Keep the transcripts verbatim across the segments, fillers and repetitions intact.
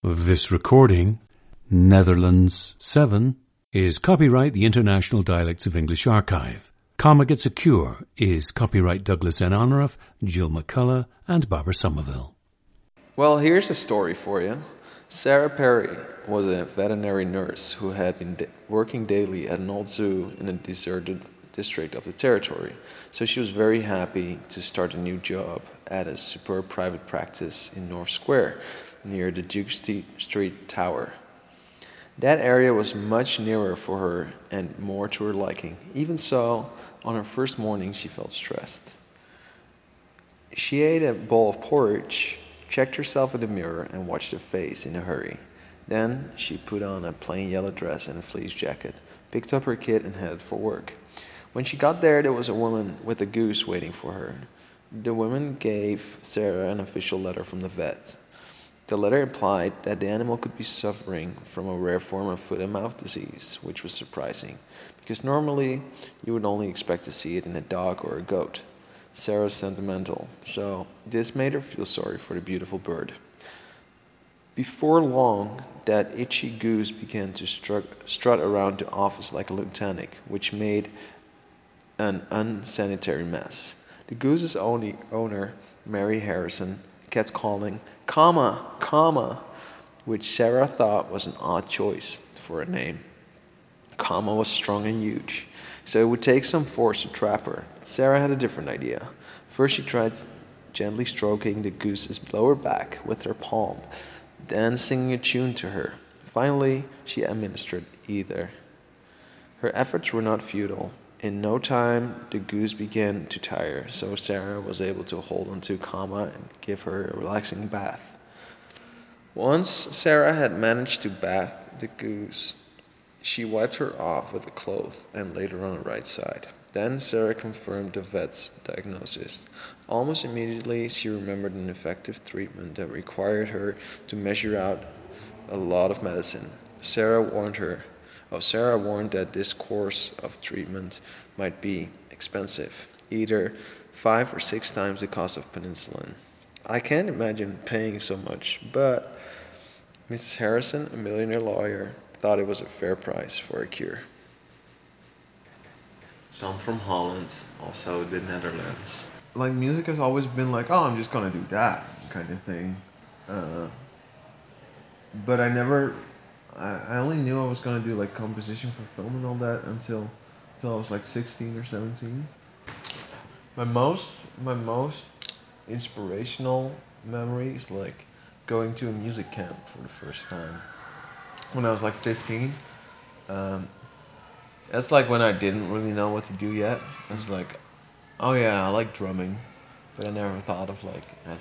This recording, Netherlands seven, is copyright the International Dialects of English Archive. Comma Gets a Cure is copyright Douglas N. Onruff, Jill McCullough, and Barbara Somerville. Well, here's a story for you. Sarah Perry was a veterinary nurse who had been da- working daily at an old zoo in a deserted district of the territory, so she was very happy to start a new job at a superb private practice in North Square, near the Duke St- Street Tower. That area was much nearer for her and more to her liking. Even so, on her first morning she felt stressed. She ate a bowl of porridge, checked herself in the mirror, and watched her face in a hurry. Then she put on a plain yellow dress and a fleece jacket, picked up her kit, and headed for work. When she got there, there was a woman with a goose waiting for her. The woman gave Sarah an official letter from the vet. The letter implied that the animal could be suffering from a rare form of foot and mouth disease, which was surprising, because normally you would only expect to see it in a dog or a goat. Sarah was sentimental, so this made her feel sorry for the beautiful bird. Before long, that itchy goose began to strut, strut around the office like a lunatic, which made an unsanitary mess. The goose's only owner, Mary Harrison, kept calling, "Comma, comma," which Sarah thought was an odd choice for a name. Comma was strong and huge, so it would take some force to trap her. Sarah had a different idea. First she tried gently stroking the goose's lower back with her palm, then singing a tune to her. Finally, she administered either. Her efforts were not futile. In no time, the goose began to tire, so Sarah was able to hold onto Comma and give her a relaxing bath. Once Sarah had managed to bath the goose, she wiped her off with a cloth and laid her on the right side. Then Sarah confirmed the vet's diagnosis. Almost immediately, she remembered an effective treatment that required her to measure out a lot of medicine. Sarah warned her. Oh, Sarah warned that this course of treatment might be expensive, either five or six times the cost of penicillin. I can't imagine paying so much, but Missus Harrison, a millionaire lawyer, thought it was a fair price for a cure. So I'm from Holland, also the Netherlands. Like, music has always been like, oh, I'm just gonna do that kind of thing. Uh, but I never, I, I only knew I was gonna do like composition for film and all that until, until I was like sixteen or seventeen. My most, my most inspirational memory is like going to a music camp for the first time when I was like fifteen. Um, that's like when I didn't really know what to do yet. I was like, oh yeah, I like drumming, but I never thought of like as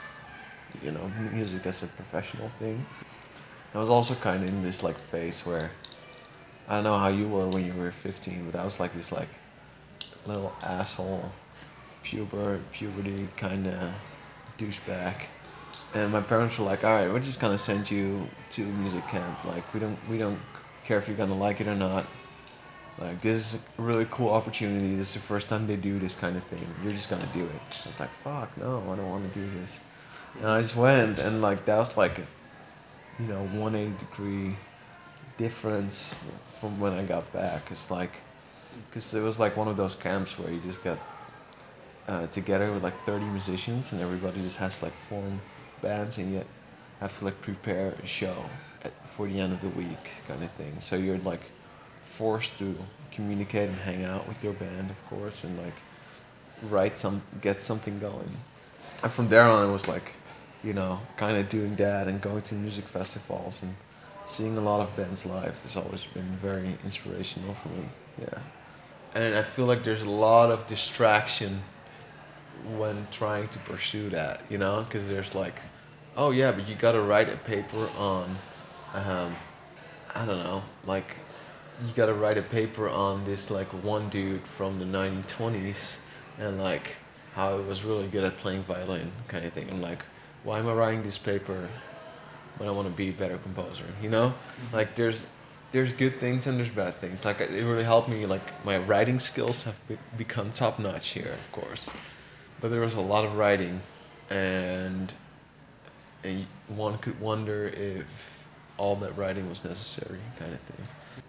you know music as a professional thing. I was also kind of in this like phase where I don't know how you were when you were fifteen, but I was like this like little asshole, puber puberty kind of douchebag. And my parents were like, all right, we're just gonna send you to music camp. Like we don't we don't care if you're gonna like it or not. Like, this is a really cool opportunity. This is the first time they do this kind of thing. You're just gonna do it. I was like, fuck, no, I don't want to do this. And I just went, and like that was like, a, you know, one hundred eighty degree difference from when I got back. It's like, because it was like one of those camps where you just got uh, together with like thirty musicians, and everybody just has to like form bands, and you have to like prepare a show at, for the end of the week, kind of thing. So you're like forced to communicate and hang out with your band, of course, and like write some, get something going. And from there on, it was like, you know, kind of doing that and going to music festivals and seeing a lot of bands live has always been very inspirational for me. Yeah, and I feel like there's a lot of distraction when trying to pursue that, you know, because there's like, oh yeah, but you gotta write a paper on, um, I don't know, like you gotta write a paper on this like one dude from the nineteen twenties and like how he was really good at playing violin kind of thing. I'm like, why am I writing this paper when I want to be a better composer? You know, mm-hmm. like there's there's good things and there's bad things. Like it really helped me. Like my writing skills have be- become top notch here, of course. But there was a lot of writing, and, and one could wonder if all that writing was necessary, kind of thing.